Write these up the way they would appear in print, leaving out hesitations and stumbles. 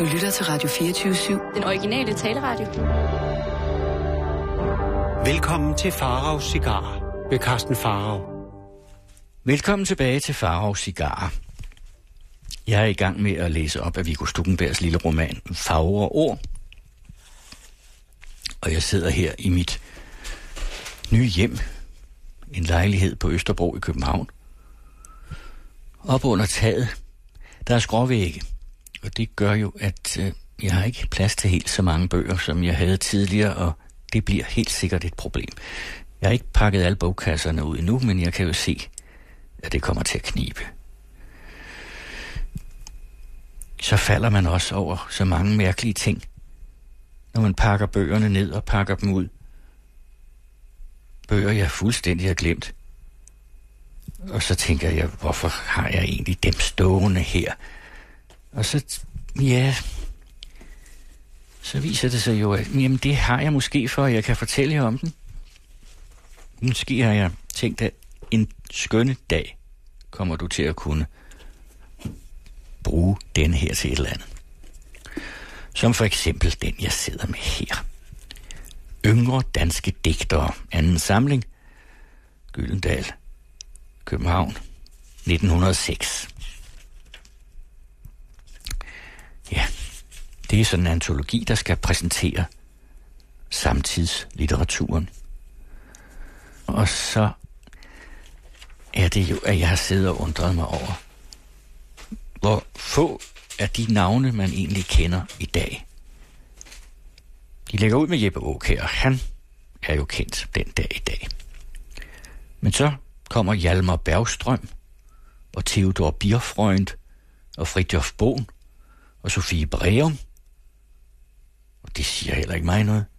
Du lytter til Radio 24/7. Den originale taleradio. Velkommen til Faraos Cigarer ved Carsten Farao. Velkommen tilbage til Faraos Cigarer. Jeg er i gang med at læse op af Viggo Stuckenbergs lille roman Fagre Ord. Og jeg sidder her i mit nye hjem, en lejlighed på Østerbro i København. Op under taget, der er skråvægge, og det gør jo, at jeg har ikke plads til helt så mange bøger, som jeg havde tidligere, og det bliver helt sikkert et problem. Jeg har ikke pakket alle bogkasserne ud endnu, men jeg kan jo se, at det kommer til at knibe. Så falder man også over så mange mærkelige ting, når man pakker bøgerne ned og pakker dem ud. Bøger, jeg fuldstændig har glemt. Og så tænker jeg, hvorfor har jeg egentlig dem stående her? Og så, så viser det sig jo, at jamen, det har jeg måske for, at jeg kan fortælle jer om den. Måske har jeg tænkt, at en skønne dag kommer du til at kunne bruge den her til et eller andet. Som for eksempel den, jeg sidder med her. Yngre danske digtere, anden samling, Gyldendal, København, 1906. Ja, det er sådan en antologi, der skal præsentere samtidslitteraturen. Og så er det jo, at jeg har siddet og undret mig over, hvor få af de navne, man egentlig kender i dag. De lægger ud med Jeppe Aakjær, og han er jo kendt den dag i dag. Men så kommer Hjalmar Bergstrøm, og Theodor Bierfreund, og Fridtjof Bohn, og Sofie Breum. Og det siger heller ikke mig noget.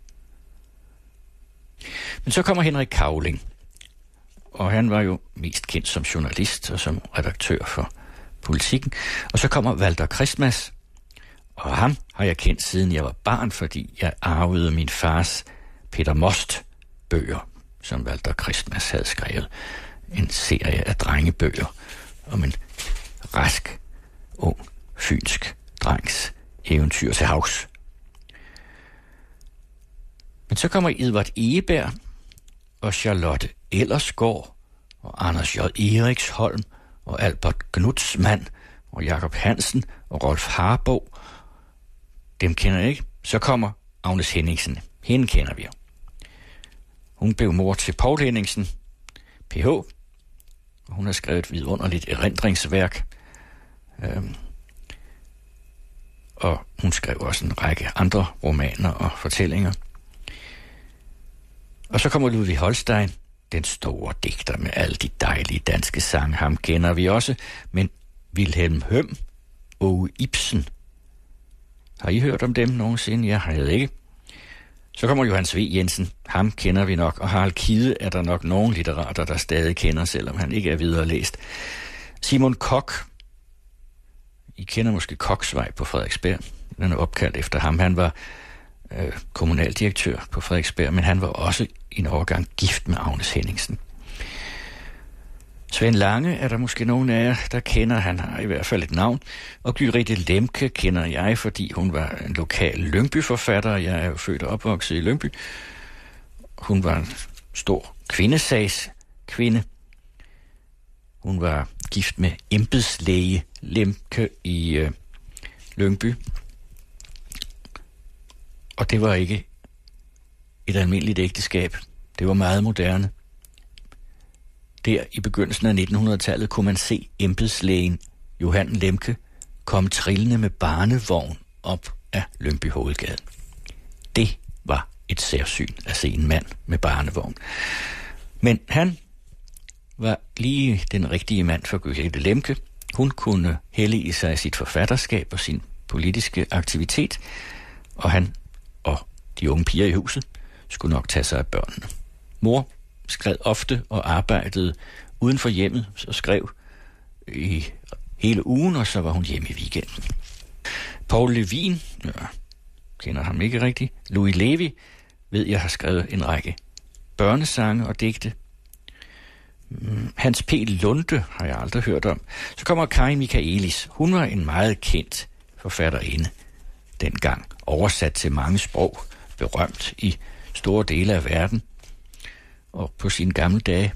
Men så kommer Henrik Cavling, og han var jo mest kendt som journalist og som redaktør for Politikken. Og så kommer Walter Christmas, og ham har jeg kendt siden jeg var barn, fordi jeg arvede min fars Peter Most bøger, som Walter Christmas havde skrevet. En serie af drengebøger om en rask, ung, fynsk drengs eventyr til havs. Men så kommer Edvard Egeberg og Charlotte Ellersgaard og Anders J. Eriksholm og Albert Gnutzmann og Jakob Hansen og Rolf Harbo. Dem kender jeg ikke. Så kommer Agnes Henningsen. Hende kender vi jo. Hun blev mor til Poul Henningsen, Ph. Og hun har skrevet et vidunderligt erindringsværk. Og hun skrev også en række andre romaner og fortællinger. Og så kommer Ludvig Holstein, den store digter med alle de dejlige danske sange. Ham kender vi også. Men Wilhelm Høm og Ibsen. Har I hørt om dem nogensinde? Jeg havde ikke. Så kommer Johannes V. Jensen. Ham kender vi nok. Og Harald Kide er der nok nogle litterater, der stadig kender, selvom han ikke er videre læst. Simon Koch. I kender måske Koksvej på Frederiksberg. Den er opkaldt efter ham. Han var kommunaldirektør på Frederiksberg, men han var også i en overgang gift med Agnes Henningsen. Svend Lange er der måske nogen af jer, der kender. Han har i hvert fald et navn. Og Gyrithe Lemche kender jeg, fordi hun var en lokal Lyngby-forfatter. Jeg er jo født og opvokset i Lyngby. Hun var en stor kvindesagskvinde. Hun var gift med embedslæge Lemche i Lyngby. Og det var ikke et almindeligt ægteskab. Det var meget moderne. Der i begyndelsen af 1900-tallet kunne man se embedslægen Johan Lemche komme trillende med barnevogn op af Lyngby Hovedgade. Det var et særsyn at se en mand med barnevogn. Men han var lige den rigtige mand for Gyrithe Lemche. Hun kunne hellige sig sit forfatterskab og sin politiske aktivitet, og han og de unge piger i huset skulle nok tage sig af børnene. Mor skrev ofte og arbejdede uden for hjemmet, så skrev i hele ugen, og så var hun hjemme i weekenden. Poul Levin, kender ham ikke rigtigt. Louis Levi, ved jeg har skrevet en række børnesange og digte. Hans P. Lunde har jeg aldrig hørt om. Så kommer Kari Michaelis. Hun var en meget kendt forfatterinde dengang oversat til mange sprog, berømt i store dele af verden. Og på sine gamle dage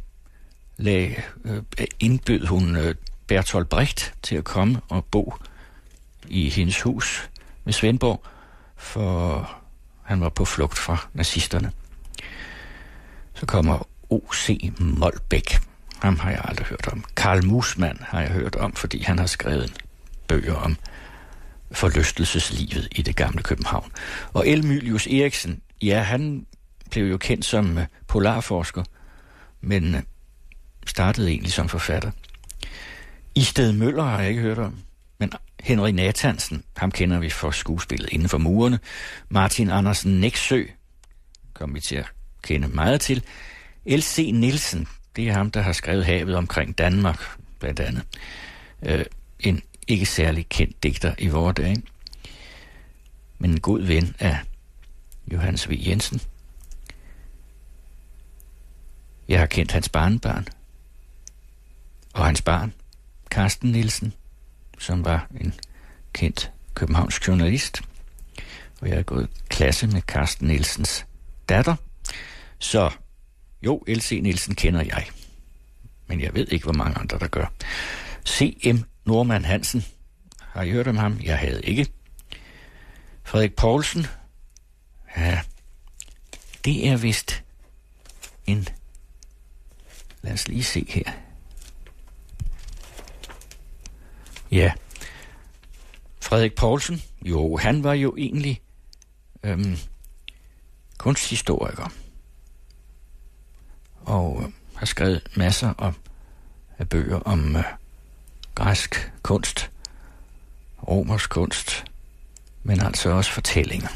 indbød hun Bertolt Brecht til at komme og bo i hendes hus ved Svendborg, for han var på flugt fra nazisterne. Så kommer O.C. Molbech. Ham har jeg aldrig hørt om. Karl Mussmann har jeg hørt om, fordi han har skrevet bøger om forlystelseslivet i det gamle København. Og L. Mylius Eriksen, ja, han blev jo kendt som polarforsker, men startede egentlig som forfatter. Isted Møller har jeg ikke hørt om, men Henry Nathansen, ham kender vi for skuespillet Inden for murene. Martin Andersen Nexø kom vi til at kende meget til. L.C. Nielsen, det er ham, der har skrevet Havet omkring Danmark, blandt andet. En ikke særlig kendt digter i vore dage, men en god ven af Johannes V. Jensen. Jeg har kendt hans barnebarn, og hans barn, Carsten Nielsen, som var en kendt københavnsk journalist. Og jeg har gået klasse med Carsten Nielsens datter. Så jo, L.C. Nielsen kender jeg, men jeg ved ikke, hvor mange andre, der gør. C.M. Norman Hansen, har I hørt om ham? Jeg havde ikke. Frederik Poulsen, ja, det er vist en... Lad os lige se her. Ja, Frederik Poulsen, jo, han var jo egentlig kunsthistoriker, og har skrevet masser af bøger om græsk kunst, romersk kunst, men altså også fortællinger.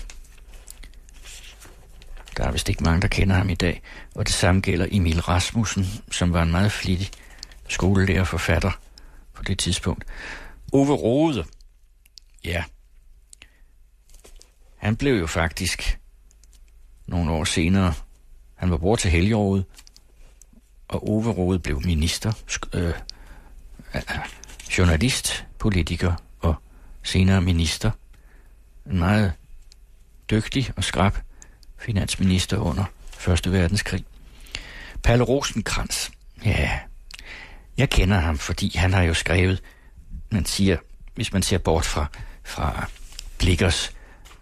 Der er vist ikke mange, der kender ham i dag, og det samme gælder Emil Rasmussen, som var en meget flittig skolelærer og forfatter på det tidspunkt. Ove Rode, ja, han blev jo faktisk nogle år senere, han var bror til Helge Rode, og Ove Rode blev minister, journalist, politiker og senere minister. En meget dygtig og skrap finansminister under 1. verdenskrig. Palle Rosenkrantz, ja, jeg kender ham, fordi han har jo skrevet, man siger, hvis man ser bort fra Blichers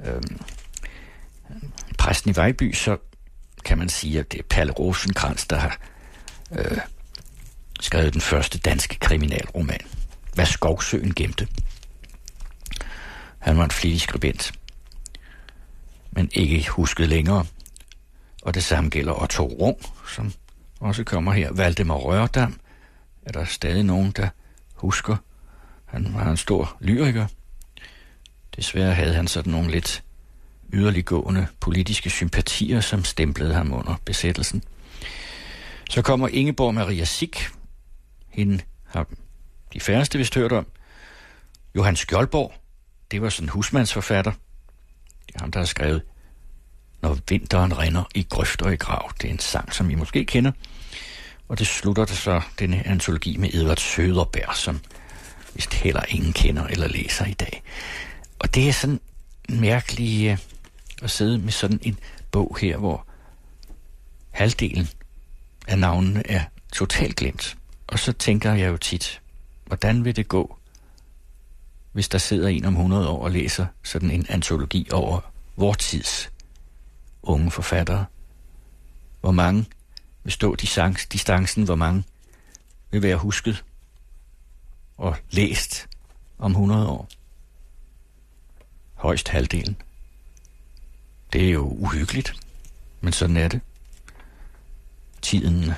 Præsten i Vejby, så kan man sige, at det er Palle Rosenkrantz, der har skrevet den første danske kriminalroman, Hvad Skovsøen gemte. Han var en flittig skribent, men ikke husket længere. Og det samme gælder Otto Rung, som også kommer her. Valdemar Rørdam er der stadig nogen, der husker. Han var en stor lyriker. Desværre havde han sådan nogle lidt yderliggående politiske sympatier, som stemplede ham under besættelsen. Så kommer Ingeborg Maria Sick. Hende har de færreste vist hørt om. Johan Skjoldborg, det var sådan en husmandsforfatter. Det er ham, der har skrevet Når vinteren rinder i grøft og i grav. Det er en sang, som I måske kender. Og det slutter det så denne antologi med Edvard Søderberg, som vist heller ingen kender eller læser i dag. Og det er sådan mærkeligt at sidde med sådan en bog her, hvor halvdelen af navnene er totalt glemt. Og så tænker jeg jo tit, hvordan vil det gå, hvis der sidder en om 100 år og læser sådan en antologi over vor tids unge forfattere? Hvor mange vil stå distancen, hvor mange vil være husket og læst om 100 år? Højst halvdelen. Det er jo uhyggeligt, men sådan er det. Tiden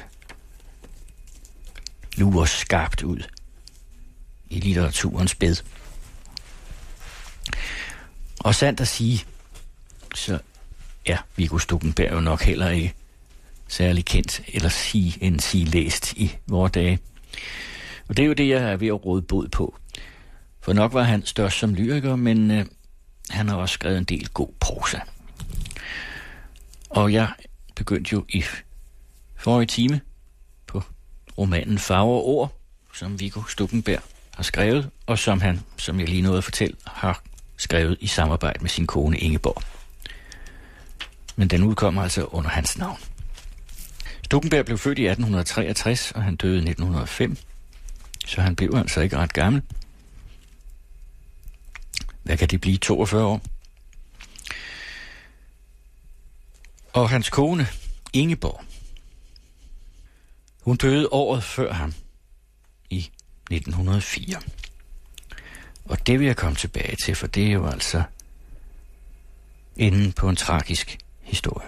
lurer skarpt ud i litteraturens bed. Og sandt at sige, så er Viggo Stuckenberg jo nok heller ikke særlig kendt eller sige læst i vore dage. Og det er jo det, jeg er ved at råde bod på. For nok var han størst som lyriker, men han har også skrevet en del god prosa. Og jeg begyndte jo i forrige time på romanen Farver og Ord, som Viggo Stuckenberg har skrevet, og som han, som jeg lige nåede at fortælle, har skrevet i samarbejde med sin kone Ingeborg. Men den udkommer altså under hans navn. Stuckenberg blev født i 1863, og han døde i 1905, så han blev altså ikke ret gammel. Hvad kan det blive, 42 år? Og hans kone, Ingeborg, hun døde året før ham, i 1904. Og det vil jeg komme tilbage til, for det er jo altså enden på en tragisk historie.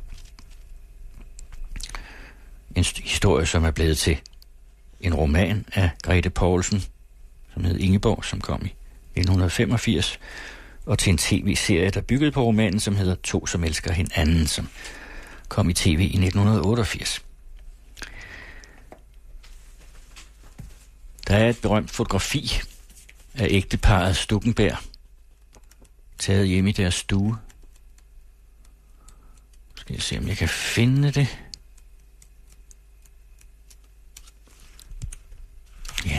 En historie, som er blevet til en roman af Grete Poulsen, som hed Ingeborg, som kom i 1985, og til en tv-serie, der byggede på romanen, som hedder To, som elsker hinanden, som kom i tv i 1988. Der er et berømt fotografi af ægteparret Stuckenberg, taget hjemme i deres stue. Skal jeg se, om jeg kan finde det. Ja.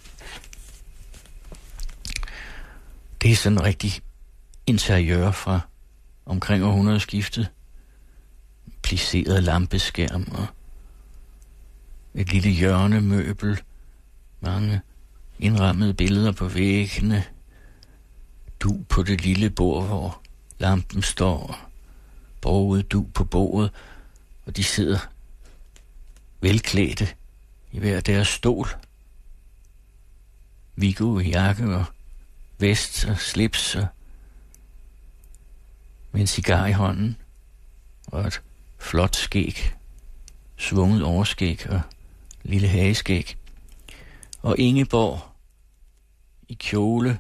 Det er sådan en rigtig interiør fra omkring århundredeskiftet. Plisseret lampeskærm og et lille hjørnemøbel. Mange indrammede billeder på væggene. Du på det lille bord, hvor lampen står. Broget du på bordet. Og de sidder velklædte i hver deres stol. Viggo i jakke og vest og slips og med en cigar i hånden og et flot skæg, svunget overskæg og lille hageskæg. Og Ingeborg i kjole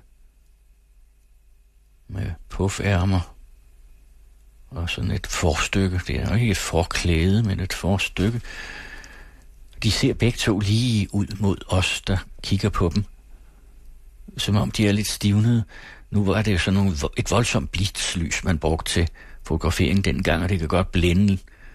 med puffærmer og sådan et forstykke. Det er jo ikke et forklæde, men et forstykke. De ser begge to lige ud mod os, der kigger på dem, som om de er lidt stivnede. Nu var det jo sådan et voldsomt blitzlys, man brugte til fotografering dengang, og det kan godt blænde.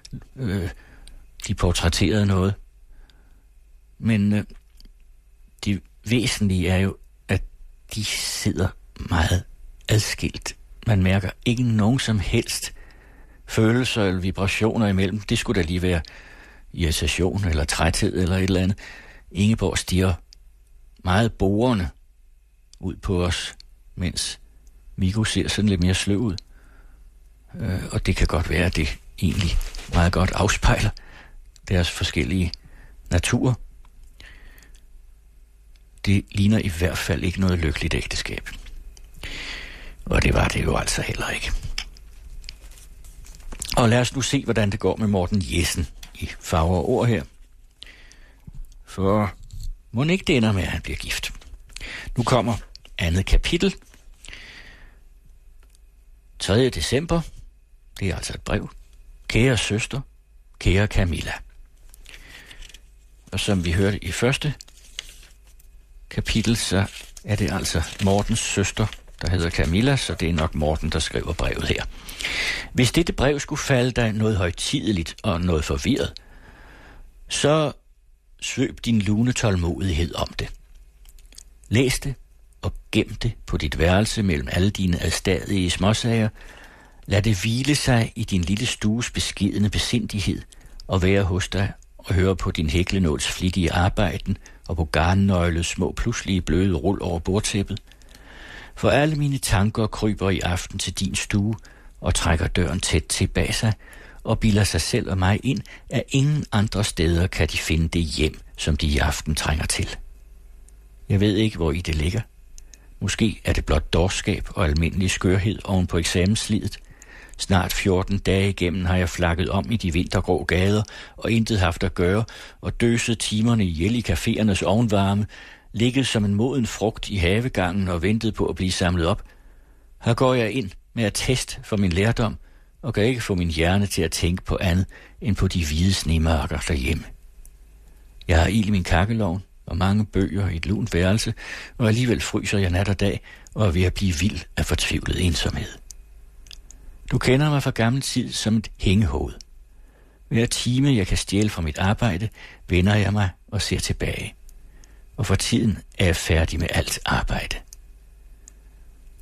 De portrætterede noget. Men det væsentlige er jo, at de sidder meget adskilt. Man mærker ikke nogen som helst følelser eller vibrationer imellem. Det skulle da lige være irritation eller træthed eller et eller andet. Ingeborg stiger meget borende ud på os, mens Viggo ser sådan lidt mere sløv ud. Og det kan godt være, at det egentlig meget godt afspejler deres forskellige naturer. Det ligner i hvert fald ikke noget lykkeligt ægteskab. Og det var det jo altså heller ikke. Og lad os nu se, hvordan det går med Morten Jessen i Farver og Ord her. For må ikke det ender med, at han bliver gift. Nu kommer andet kapitel. 3. december. Det er altså et brev. Kære søster, kære Camilla. Og som vi hørte i første kapitel, så er det altså Mortens søster, der hedder Camilla, så det er nok Morten, der skriver brevet her. Hvis dette brev skulle falde dig noget højtideligt og noget forvirret, så svøb din lune tålmodighed om det. Læs det og gem det på dit værelse mellem alle dine adstadige småsager. Lad det hvile sig i din lille stues beskedne besindighed og være hos dig og høre på din hæklenåls flittige arbejden og på garnnøglets små pludselige bløde rul over bordtæppet. For alle mine tanker kryber i aften til din stue og trækker døren tæt til bag sig og bilder sig selv og mig ind, at ingen andre steder kan de finde det hjem, som de i aften trænger til. Jeg ved ikke, hvor i det ligger. Måske er det blot dårskab og almindelig skørhed oven på eksamenslidet. Snart 14 dage igennem har jeg flakket om i de vintergrå gader og intet haft at gøre og døset timerne ihjel i caféernes ovenvarme, ligget som en moden frugt i havegangen og ventet på at blive samlet op. Her går jeg ind med attest for min lærdom og kan ikke få min hjerne til at tænke på andet end på de hvide snemørker derhjemme. Jeg har ild i min kakkelovn og mange bøger i et lunt værelse, og alligevel fryser jeg nat og dag og er ved at blive vild af fortvivlet ensomhed. Du kender mig fra gammel tid som et hængehoved. Hver time, jeg kan stjæle fra mit arbejde, vender jeg mig og ser tilbage. Og for tiden er jeg færdig med alt arbejde.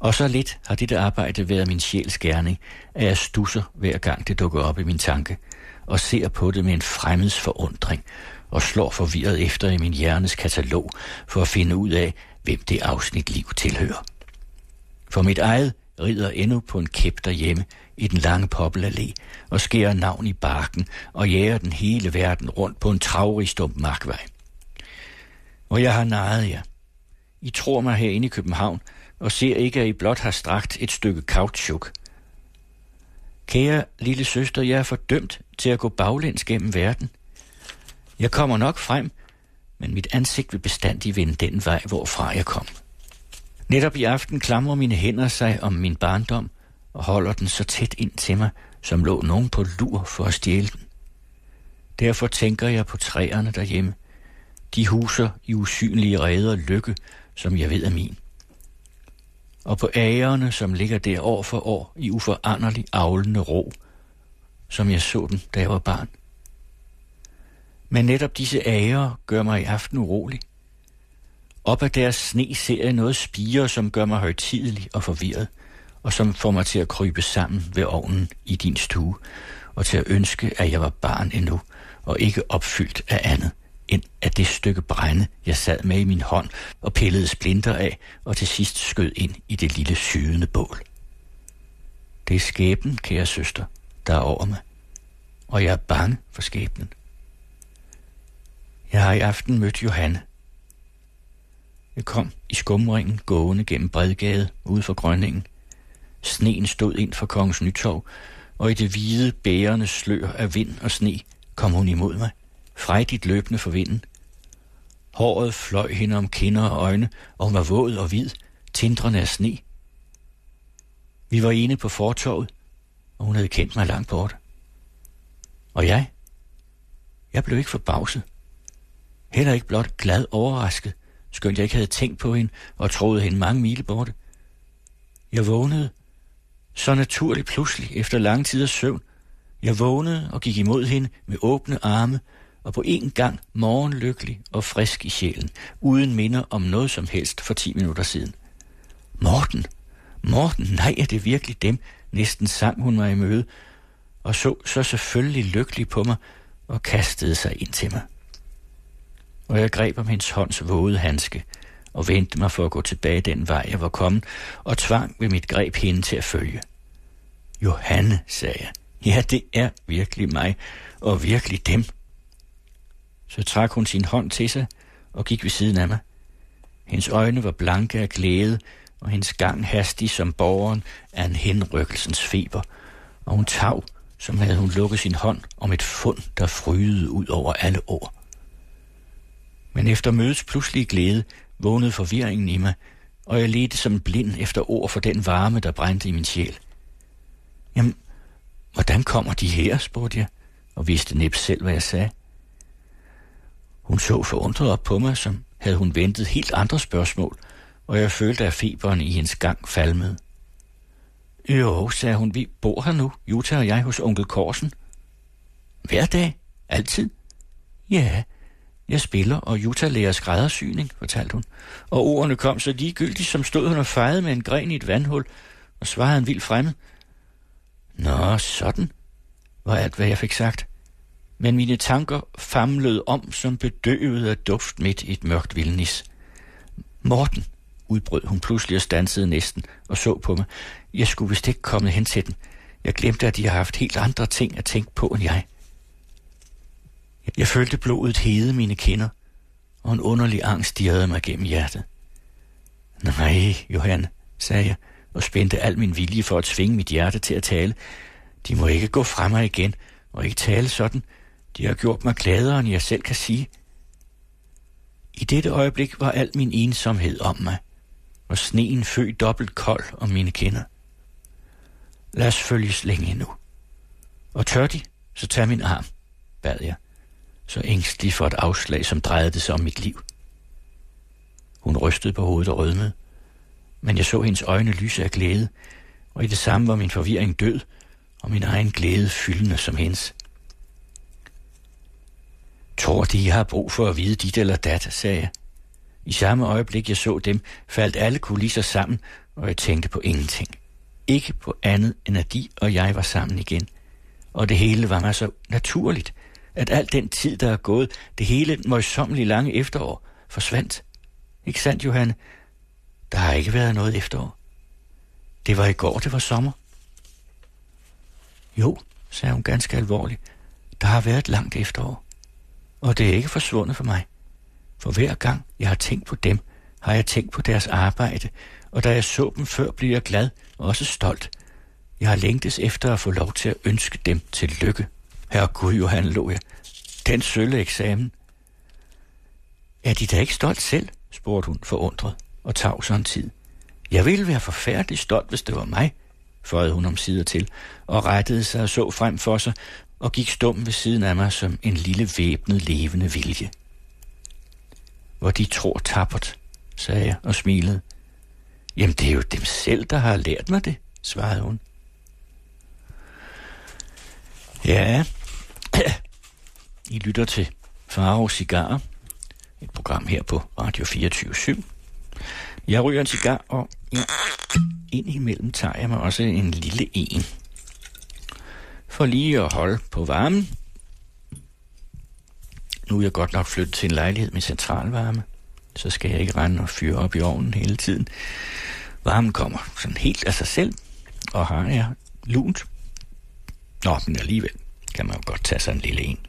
Og så lidt har dette arbejde været min sjæls gerning, at jeg stusser hver gang det dukker op i min tanke, og ser på det med en fremmeds forundring, og slår forvirret efter i min hjernes katalog, for at finde ud af, hvem det afsnit liv tilhører. For mit eget rider endnu på en kæp derhjemme i den lange poppelallé, og skærer navn i barken, og jager den hele verden rundt på en travrig stump markvej. Og jeg har narret jer. I tror mig herinde i København, og ser ikke, at I blot har strakt et stykke kautschuk. Kære lille søster, jeg er fordømt til at gå baglæns gennem verden. Jeg kommer nok frem, men mit ansigt vil bestandig vende den vej, hvorfra jeg kom. Netop i aften klamrer mine hænder sig om min barndom, og holder den så tæt ind til mig, som lå nogen på lur for at stjæle den. Derfor tænker jeg på træerne derhjemme. De huser i usynlige reder lykke, som jeg ved er min. Og på agerne, som ligger der år for år i uforanderlig avlende ro, som jeg så den, da jeg var barn. Men netop disse ager gør mig i aften urolig. Op ad deres sne ser jeg noget spire, som gør mig højtidelig og forvirret, og som får mig til at krybe sammen ved ovnen i din stue, og til at ønske, at jeg var barn endnu, og ikke opfyldt af andet, end af det stykke brænde, jeg sad med i min hånd og pillede splinter af, og til sidst skød ind i det lille sydende bål. Det er skæbnen, kære søster, der er over mig, og jeg er bange for skæbnen. Jeg har i aften mødt Johanne. Jeg kom i skumringen gående gennem Bredgade ude for Grønningen. Sneen stod ind for Kongens Nytorv, og i det hvide, bærende slør af vind og sne kom hun imod mig, frejdigt løbende for vinden. Håret fløj hende om kinder og øjne, og hun var våd og hvid, tindrende af sne. Vi var inde på fortovet, og hun havde kendt mig langt bort. Og jeg blev ikke forbavset. Heller ikke blot glad overrasket, skønt jeg ikke havde tænkt på hende og troede hende mange mile borte. Jeg vågnede, så naturligt pludselig efter lang tid af søvn. Jeg vågnede og gik imod hende med åbne arme, og på en gang morgenlykkelig og frisk i sjælen, uden minder om noget som helst for 10 minutter siden. Morten, nej, er det virkelig dem? Næsten sang hun mig i møde, og så selvfølgelig lykkelig på mig og kastede sig ind til mig. Og jeg greb om hendes hånds våde handske og vendte mig for at gå tilbage den vej, jeg var kommet, og tvang ved mit greb hende til at følge. Johanne, sagde jeg. Ja, det er virkelig mig, og virkelig dem. Så trak hun sin hånd til sig og gik ved siden af mig. Hendes øjne var blanke af glæde, og hendes gang hastig som borgeren af en henrykkelsens feber, og hun tav, som havde hun lukket sin hånd om et fund, der frydede ud over alle ord. Men efter mødets pludselige glæde vågnede forvirringen i mig, og jeg ledte som blind efter ord for den varme, der brændte i min sjæl. Jamen, hvordan kommer de her, spurgte jeg, og vidste næppe selv, hvad jeg sagde. Hun så forundret op på mig, som havde hun ventet helt andre spørgsmål, og jeg følte, at feberen i hendes gang falmede. Jo, sagde hun, vi bor her nu, Jutta og jeg, hos onkel Korsen. Hver dag? Altid? Ja, jeg spiller, og Jutta lærer skræddersyning, fortalte hun. Og ordene kom så ligegyldigt, som stod hun og fejede med en gren i et vandhul, og svarede en vild fremmed. Nå, sådan, var alt, hvad jeg fik sagt. Men mine tanker famlede om, som bedøvet af duft midt i et mørkt vildnis. Morten, udbrød hun pludselig og standsede næsten og så på mig. Jeg skulle vist ikke komme hen til den. Jeg glemte, at de har haft helt andre ting at tænke på end jeg. Jeg følte blodet hede mine kinder, og en underlig angst stirrede mig gennem hjertet. Nej, Johanne, sagde jeg, og spændte al min vilje for at tvinge mit hjerte til at tale. De må ikke gå fra mig igen, og ikke tale sådan. De har gjort mig gladere, end jeg selv kan sige. I dette øjeblik var al min ensomhed om mig, og sneen føg dobbelt kold om mine kinder. Lad os følges længe endnu. Og tør de, så tag min arm, bad jeg, så ængstelig for et afslag, som drejede det sig om mit liv. Hun rystede på hovedet og rødmede, men jeg så hendes øjne lyse af glæde, og i det samme var min forvirring død, og min egen glæde fyldende som hendes. Tror de, jeg har brug for at vide dit eller dat, sagde jeg. I samme øjeblik, jeg så dem, faldt alle kulisser sammen, og jeg tænkte på ingenting. Ikke på andet, end at de og jeg var sammen igen. Og det hele var mig så naturligt, at al den tid, der er gået, det hele møjsommelige lange efterår, forsvandt. Ikke sandt, Johanne? Der har ikke været noget efterår. Det var i går, det var sommer. Jo, sagde hun ganske alvorligt. Der har været et langt efterår. Og det er ikke forsvundet for mig. For hver gang jeg har tænkt på dem, har jeg tænkt på deres arbejde, og da jeg så dem før, blev jeg glad og også stolt. Jeg har længtes efter at få lov til at ønske dem til lykke. Herregud, Johan, lå jeg. Den sølle eksamen. Er de da ikke stolt selv? Spurgte hun forundret og tag sådan tid. Jeg ville være forfærdelig stolt, hvis det var mig, føjede hun omsider til, og rettede sig og så frem for sig, og gik stum ved siden af mig som en lille væbnet levende vilje. Hvor de tror tappert, sagde jeg og smilede. Jamen, det er jo dem selv, der har lært mig det, svarede hun. Ja, I lytter til Faro Cigarer, et program her på Radio 24/7. Jeg ryger en cigar, og indimellem tager jeg mig også en lille en. For lige at holde på varmen. Nu er jeg godt nok flyttet til en lejlighed med centralvarme, så skal jeg ikke rende og fyre op i ovnen hele tiden. Varmen kommer sådan helt af sig selv, og har jeg lunt. Nå, men alligevel kan man jo godt tage sig en lille en.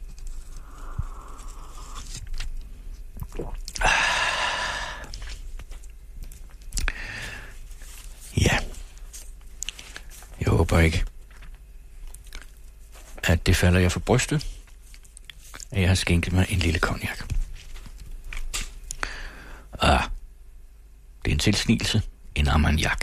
Ja, jeg håber ikke, at det falder jeg for brystet, at jeg har skænket mig en lille cognac. Det er en tilsnigelse, en armagnac.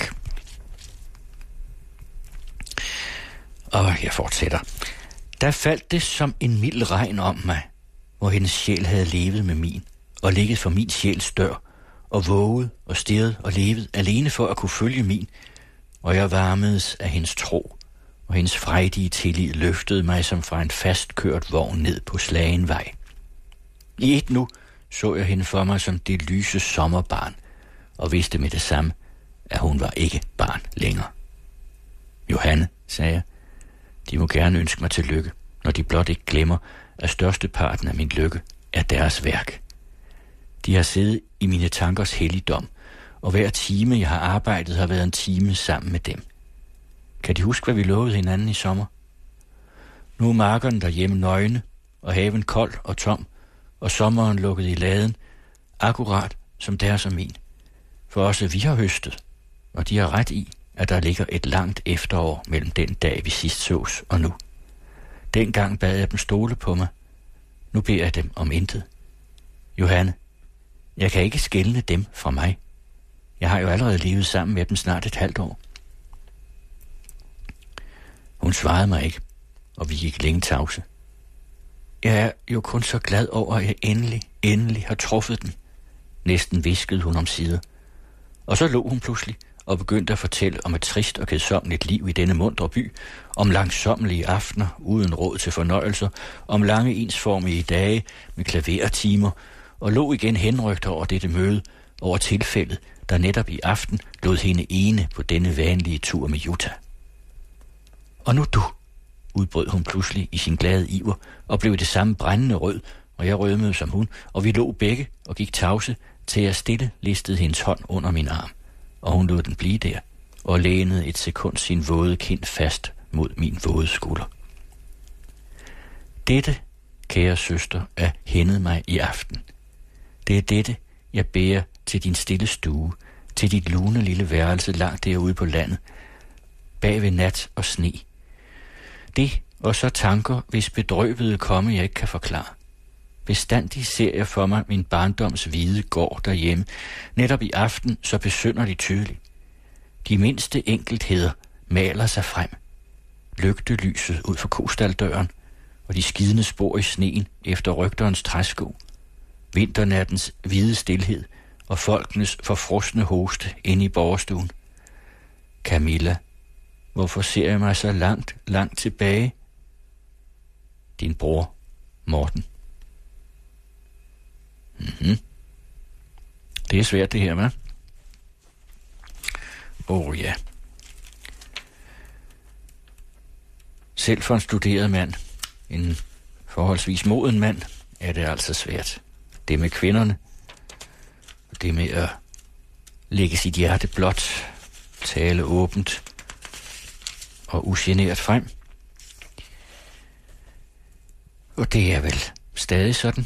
Og jeg fortsætter. Der faldt det som en mild regn om mig, hvor hendes sjæl havde levet med min, og ligget for min sjæls dør, og våget og stirret og levet alene for at kunne følge min, og jeg varmedes af hendes tro, og hendes frejdige tillid løftede mig som fra en fastkørt vogn ned på slagen vej. I et nu så jeg hende for mig som det lyse sommerbarn, og vidste med det samme, at hun var ikke barn længere. Johanne, sagde jeg, de må gerne ønske mig til lykke, når de blot ikke glemmer, at størsteparten af min lykke er deres værk. De har siddet i mine tankers helligdom, og hver time, jeg har arbejdet, har været en time sammen med dem. Kan de huske, hvad vi lovede hinanden i sommer? Nu er markerne derhjemme nøgne, og haven kold og tom, og sommeren lukket i laden, akkurat som deres og min. For også vi har høstet, og de har ret i, at der ligger et langt efterår mellem den dag, vi sidst sås, og nu. Dengang bad jeg dem stole på mig. Nu beder jeg dem om intet. Johanne, jeg kan ikke skelne dem fra mig. Jeg har jo allerede levet sammen med dem snart et halvt år. Hun svarede mig ikke, og vi gik længe tavse. Jeg er jo kun så glad over, at jeg endelig har truffet den. Næsten hviskede hun omsider. Og så lå hun pludselig og begyndte at fortælle om et trist og kedsommeligt liv i denne muntre by, om langsommelige aftener uden råd til fornøjelser, om lange ensformige dage med klavertimer, og lå igen henrygt over dette møde, over tilfældet, der netop i aften lod hende ene på denne vanlige tur med Jutta. Og nu du, udbrød hun pludselig i sin glade iver, og blev det samme brændende rød, og jeg rødmede som hun, og vi lå begge og gik tavse, til jeg stille listede hendes hånd under min arm, og hun lod den blive der, og lænede et sekund sin våde kind fast mod min våde skulder. Dette, kære søster, er hændet mig i aften. Det er dette, jeg bærer til din stille stue, til dit lune lille værelse langt derude på landet, bag ved nat og sne. Det og så tanker, hvis bedrøvede komme, jeg ikke kan forklare. Bestandig ser jeg for mig min barndoms hvide gård derhjemme, netop i aften så besynderligt tydeligt. De mindste enkeltheder maler sig frem. Lygtelyset ud for kostaldøren, og de skidende spor i sneen efter rygterens træsko. Vinternattens hvide stilhed og folkenes forfrosne hoste inde i borgerstuen. Camilla, hvorfor ser jeg mig så langt tilbage? Din bror, Morten. Det er svært det her, hva'? Ja. Selv for en studeret mand, en forholdsvis moden mand, er det altså svært. Det med kvinderne, det med at lægge sit hjerte blot, tale åbent og ugenert frem. Og det er vel stadig sådan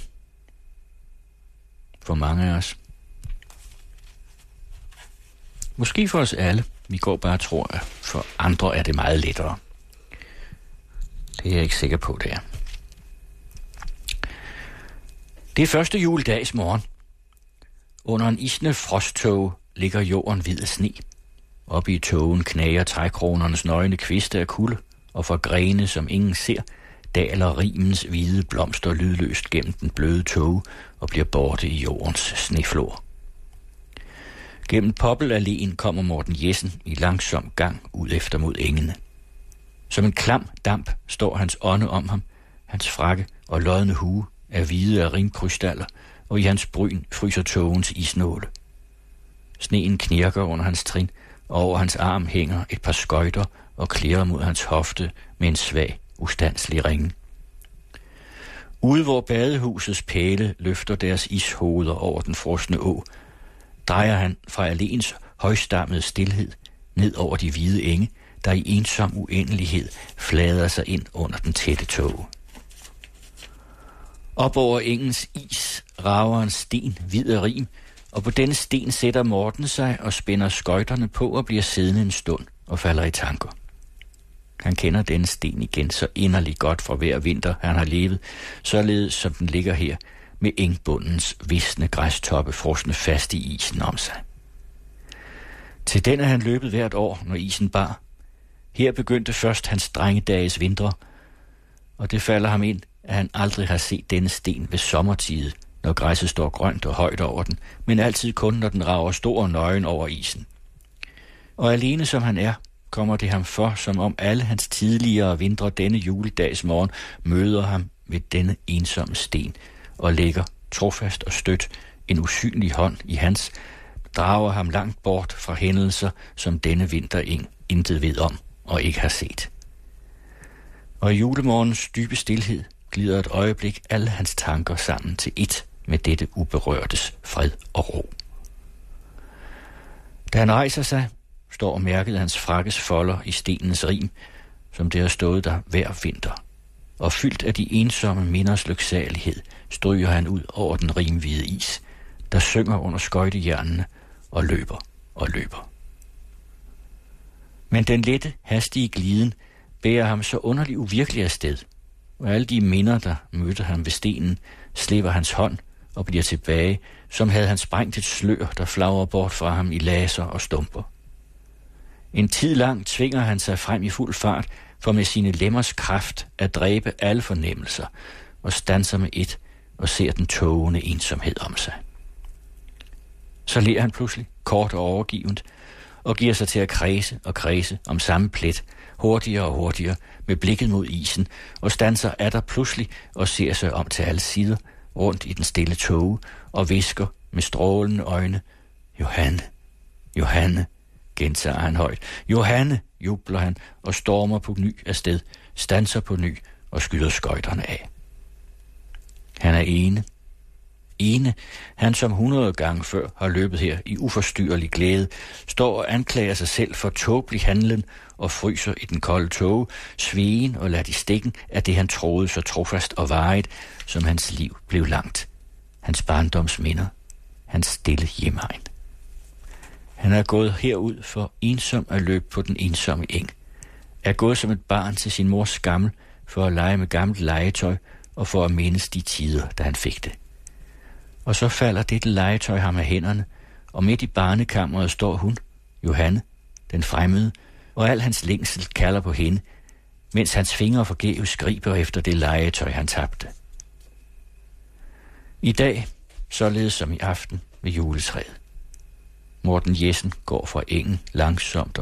for mange af os. Måske for os alle. Vi går bare og tror, at for andre er det meget lettere. Det er jeg ikke sikker på, det er. Det er første juledags morgen. Under en isende frosttåge ligger jorden hvid af sne. Oppe i tågen knager trækronernes nøgne kviste af kulde, og fra grene, som ingen ser, daler rimens hvide blomster lydløst gennem den bløde tåge og bliver borte i jordens sneflor. Gennem Poppelalléen kommer Morten Jessen i langsom gang ud efter mod engene. Som en klam damp står hans ånde om ham, hans frakke og lodne hue er hvide af rimkrystaller, og i hans bryn fryser tågens isnåle. Sneen knirker under hans trin, og over hans arm hænger et par skøjter og klirrer mod hans hofte med en svag, ustanselig ringe. Ude hvor badehusets pæle løfter deres ishoveder over den frosne å, drejer han fra alléens højstammede stilhed ned over de hvide enge, der i ensom uendelighed flader sig ind under den tætte tåge. Op over engens is rager en sten hvid af rim, og på denne sten sætter Morten sig og spænder skøjterne på og bliver siddende en stund og falder i tanker. Han kender denne sten igen så inderligt godt fra hver vinter, han har levet, således som den ligger her, med engbundens visne græstoppe frosne fast i isen om sig. Til den er han løbet hvert år, når isen bar. Her begyndte først hans drengedages vintre, og det falder ham ind, at han aldrig har set denne sten ved sommertid, når græsset står grønt og højt over den, men altid kun, når den rager stor og nøgen over isen. Og alene som han er, kommer det ham for, som om alle hans tidligere vintre denne juledags morgen møder ham ved denne ensomme sten, og lægger trofast og stødt en usynlig hånd i hans, drager ham langt bort fra hændelser, som denne vintereng intet ved om og ikke har set. Og i julemorgens dybe stilhed glider et øjeblik alle hans tanker sammen til ét med dette uberørtes fred og ro. Da han rejser sig, står mærket hans frakkes folder i stenens rim, som det har stået der hver vinter, og fyldt af de ensomme minders lyksalighed, stryger han ud over den rimhvide is, der synger under skøjtejernene og løber og løber. Men den lette, hastige gliden bærer ham så underligt uvirkelig afsted, og alle de minder, der mødte ham ved stenen, slipper hans hånd og bliver tilbage, som havde han sprængt et slør, der flagrer bort fra ham i laser og stumper. En tid lang tvinger han sig frem i fuld fart, for med sine lemmers kraft at dræbe alle fornemmelser, og standser med et og ser den tågende ensomhed om sig. Så ler han pludselig, kort og overgivent, og giver sig til at kredse og kredse om samme plet, hurtigere og hurtigere, med blikket mod isen, og standser atter pludselig og ser sig om til alle sider, rundt i den stille tåge, og hvisker med strålende øjne, Johanne, Johanne, gentager han højt. Johanne, jubler han og stormer på ny afsted, standser på ny og skyder skøjterne af. Han er ene, han som 100 gange før har løbet her i uforstyrrelig glæde, står og anklager sig selv for tåbelig handlen og fryser i den kolde tåge, svegen og ladt i stikken af det han troede så trofast og varigt, som hans liv blev langt. Hans barndomsminder, hans stille hjemegn. Han er gået herud for ensom at løbe på den ensomme eng. Er gået som et barn til sin mors skammel for at lege med gammelt legetøj og for at mindes de tider, da han fik det. Og så falder dette legetøj ham af hænderne, og midt i barnekammeret står hun, Johanne, den fremmede, og al hans længsel kalder på hende, mens hans fingre forgæves griber efter det legetøj, han tabte. I dag, således som i aften ved juletræet. Morten Jessen går fra engen langsomt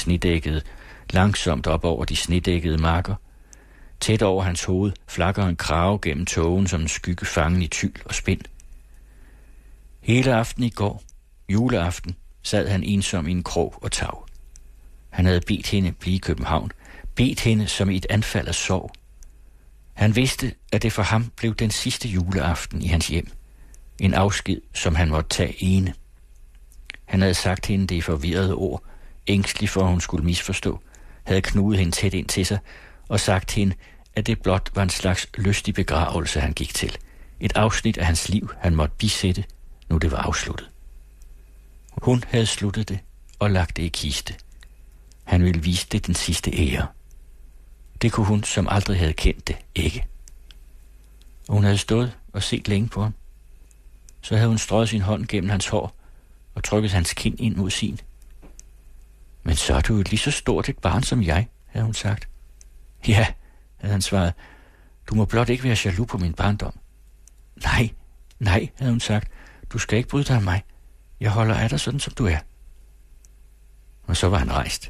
op over de snedækkede marker. Tæt over hans hoved flakker en krage gennem tågen som en skygge fangen i tyl og spind. Hele aften i går, juleaften, sad han ensom i en krog og tav. Han havde bedt hende blive i København, bedt hende som i et anfald af sorg. Han vidste, at det for ham blev den sidste juleaften i hans hjem. En afsked, som han måtte tage ene. Han havde sagt hende det i forvirrede ord, ængstelig for, at hun skulle misforstå, havde knudet hende tæt ind til sig og sagt hende, at det blot var en slags lystig begravelse, han gik til. Et afsnit af hans liv, han måtte bisætte, nu det var afsluttet. Hun havde sluttet det og lagt det i kiste. Han ville vise det den sidste ære. Det kunne hun, som aldrig havde kendt det, ikke. Og hun havde stået og set længe på ham. Så havde hun strøget sin hånd gennem hans hår og trykket hans kind ind mod sin. Men så er du jo lige så stort et barn som jeg, havde hun sagt. Ja, havde han svaret. Du må blot ikke være jaloux på min barndom. Nej, havde hun sagt. Du skal ikke bryde dig af mig. Jeg holder af dig sådan, som du er. Og så var han rejst.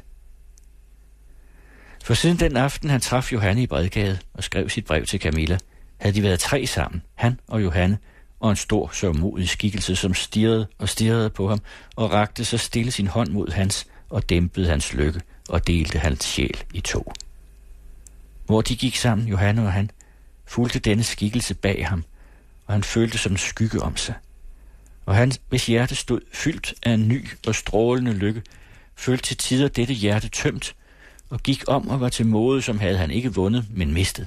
For siden den aften, han traf Johanne i Bredgade og skrev sit brev til Camilla, havde de været 3 sammen, han og Johanne, og en stor, sørgmodig skikkelse, som stirrede på ham og rakte så stille sin hånd mod hans og dæmpede hans lykke og delte hans sjæl i 2. Hvor de gik sammen, Johanne og han, fulgte denne skikkelse bag ham, og han følte som en skygge om sig. Og han, hvis hjerte stod fyldt af en ny og strålende lykke, følte til tider dette hjerte tømt, og gik om og var til mode, som havde han ikke vundet, men mistet.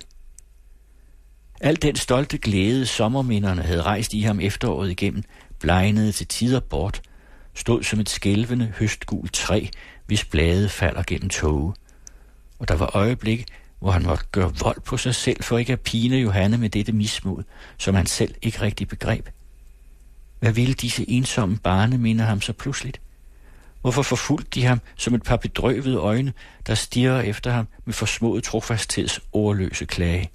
Al den stolte glæde, sommerminderne havde rejst i ham efteråret igennem, blegnede til tider bort, stod som et skælvende høstgult træ, hvis blade falder gennem tåge. Og der var øjeblikke, hvor han måtte gøre vold på sig selv, for ikke at pine Johanne med dette mismod, som han selv ikke rigtig begreb. Hvad ville disse ensomme barneminder ham så pludseligt? Hvorfor forfulgte de ham som et par bedrøvede øjne, der stirrer efter ham med forsmået trofastheds ordløse klage?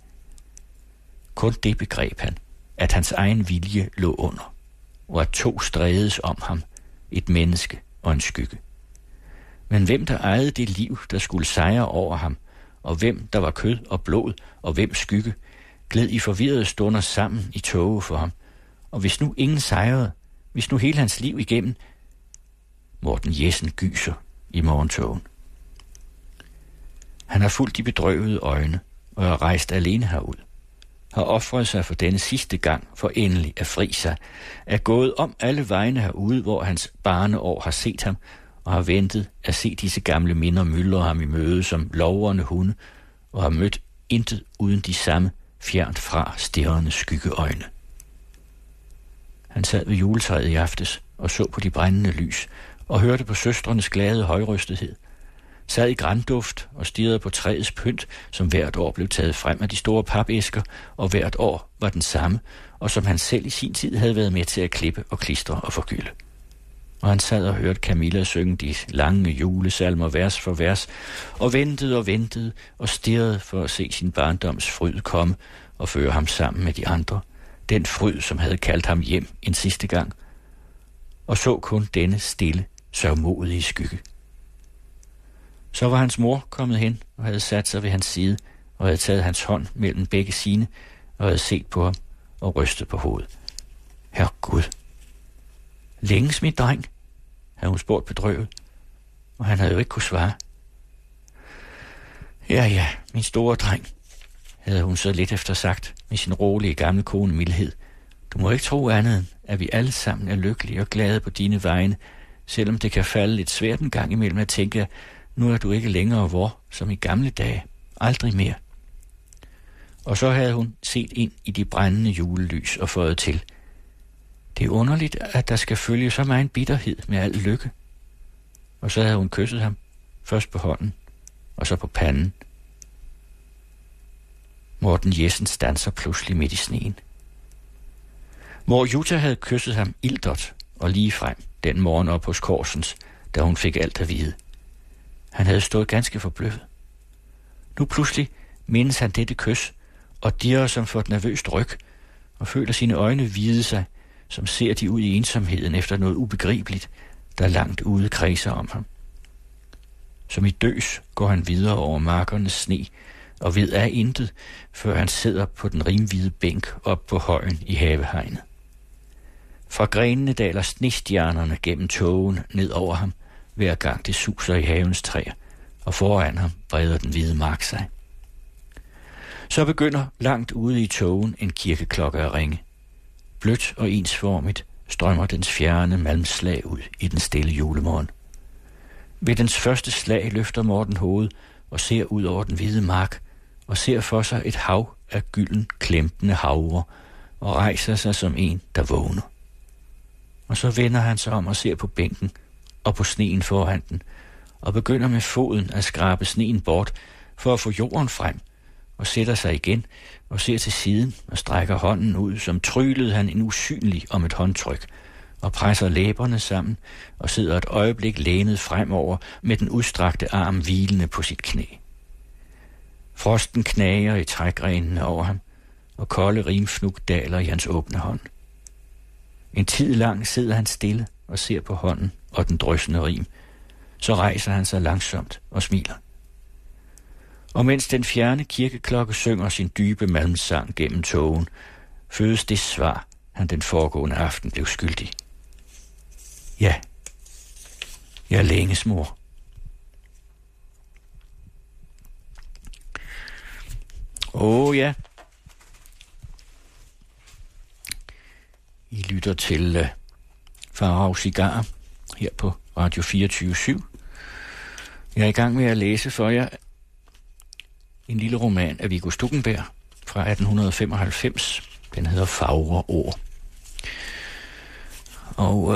Kun det begreb han, at hans egen vilje lå under, og at 2 strædes om ham, et menneske og en skygge. Men hvem der ejede det liv, der skulle sejre over ham, og hvem der var kød og blod, og hvem skygge, gled i forvirrede stunder sammen i tåge for ham. Og hvis nu ingen sejrede, hvis nu hele hans liv igennem, Morten Jessen gyser i morgentogen. Han har fulgt de bedrøvede øjne, og er rejst alene herud. Har offret sig for denne sidste gang, for endelig at fri sig, er gået om alle vegne herude, hvor hans barneår har set ham, og har ventet at se disse gamle minder myldre ham i møde som lovrende hunde, og har mødt intet uden de samme fjernt fra stirrende skyggeøjne. Han sad ved juletræet i aftes og så på de brændende lys, og hørte på søstrenes glade højrystethed. Sad i granduft og stirrede på træets pynt, som hvert år blev taget frem af de store papæsker, og hvert år var den samme, og som han selv i sin tid havde været med til at klippe og klistre og forgylde. Og han sad og hørte Camilla synge de lange julesalmer vers for vers, og ventede og stirrede for at se sin barndoms fryd komme og føre ham sammen med de andre. Den fryd, som havde kaldt ham hjem en sidste gang, og så kun denne stille, sørgmodige skygge. Så var hans mor kommet hen og havde sat sig ved hans side og havde taget hans hånd mellem begge sine og havde set på ham og rystet på hovedet. Herregud! Længes min dreng? Havde hun spurgt bedrøvet, og han havde jo ikke kunne svare. Ja, min store dreng, havde hun så lidt efter sagt med sin rolige gamle kone mildhed. Du må ikke tro andet end, at vi alle sammen er lykkelige og glade på dine vegne, selvom det kan falde lidt svært en gang imellem at tænke, at nu er du ikke længere vor, som i gamle dage. Aldrig mere. Og så havde hun set ind i de brændende julelys og fået til. Det er underligt, at der skal følge så meget bitterhed med al lykke. Og så havde hun kysset ham, først på hånden, og så på panden. Morten Jessen standser pludselig midt i sneen. Mor Jutta havde kysset ham ildert og ligefrem den morgen op hos Korsens, da hun fik alt at vide. Han havde stået ganske forbløffet. Nu pludselig mindes han dette kys, og dirrer som for et nervøst ryg, og føler sine øjne hvide sig, som ser de ud i ensomheden efter noget ubegribeligt, der langt ude kredser om ham. Som i døs går han videre over markernes sne, og ved af intet, før han sidder på den rimhvide bænk op på højen i havehegnet. Fra grenene daler snestjernerne gennem tågen ned over ham, hver gang det suser i havens træer, og foran ham breder den hvide mark sig. Så begynder langt ude i tågen en kirkeklokke at ringe. Blødt og ensformigt strømmer dens fjerne malmslag ud i den stille julemorgen. Ved dens første slag løfter Morten hovedet og ser ud over den hvide mark, og ser for sig et hav af gylden klemtende havre, og rejser sig som en, der vågner. Og så vender han sig om og ser på bænken og på sneen foran den, og begynder med foden at skrabe sneen bort for at få jorden frem, og sætter sig igen og ser til siden og strækker hånden ud, som tryllede han en usynlig om et håndtryk, og presser læberne sammen og sidder et øjeblik lænet fremover med den udstrakte arm hvilende på sit knæ. Frosten knager i trækgrenene over ham, og kolde rimfnug daler i hans åbne hånd. En tid lang sidder han stille og ser på hånden og den dryssende rim. Så rejser han sig langsomt og smiler. Og mens den fjerne kirkeklokke synger sin dybe malmsang gennem tågen, fødes det svar, han den foregående aften blev skyldig. Ja, jeg længes, mor. Ja. I lytter til Farag Cigar her på Radio 24/7. Jeg er i gang med at læse for jer en lille roman af Viggo Stuckenberg fra 1895. Den hedder Fagre ord. Og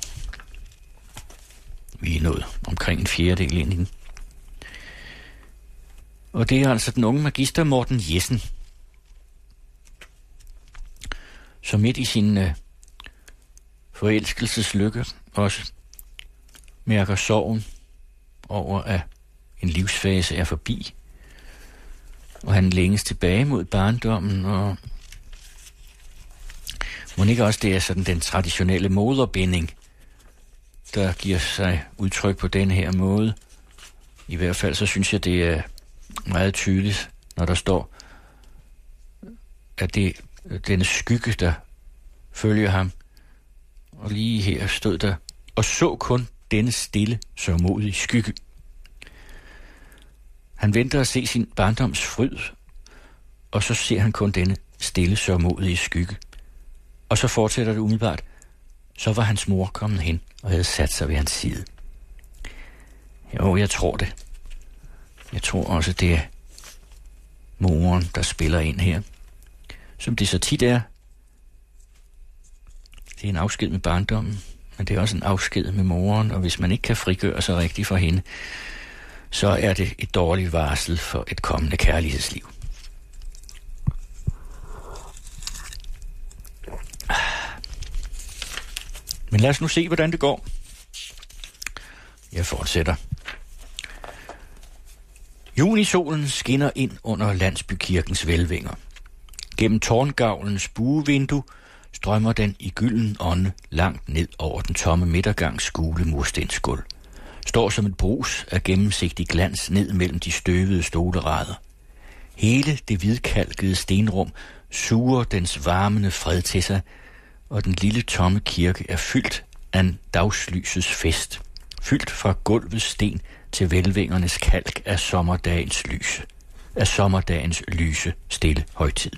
vi er nået omkring en fjerdedel ind i den. Og det er altså den unge magister Morten Jessen, som midt i sin forelskelseslykke også mærker sorgen over, at en livsfase er forbi, og han længes tilbage mod barndommen, og må ikke også det er sådan den traditionelle moderbinding, der giver sig udtryk på den her måde. I hvert fald så synes jeg, det er meget tydeligt, når der står, at det denne skygge, der følger ham. Og lige her stod der, og så kun denne stille, sørgmodige skygge. Han venter at se sin barndoms fryd, og så ser han kun denne stille, sørgmodige skygge. Og så fortsætter det umiddelbart. Så var hans mor kommet hen og havde sat sig ved hans side. Jo, jeg tror det. Jeg tror også, det er moren, der spiller ind her. Som det så tit er. Det er en afsked med barndommen, men det er også en afsked med moren, og hvis man ikke kan frigøre sig rigtigt fra hende, så er det et dårligt varsel for et kommende kærlighedsliv. Men lad os nu se, hvordan det går. Jeg fortsætter. Junisolen skinner ind under landsbykirkens hvælvinger. Gennem tårngavlens buevindue strømmer den i gylden ånde langt ned over den tomme midtergangs gule murstensgulv. Står som et brus af gennemsigtig glans ned mellem de støvede stolerader. Hele det hvidkalkede stenrum suger dens varmende fred til sig, og den lille tomme kirke er fyldt af dagslysets fest. Fyldt fra gulvets sten til hvælvingernes kalk af sommerdagens lyse, stille højtid.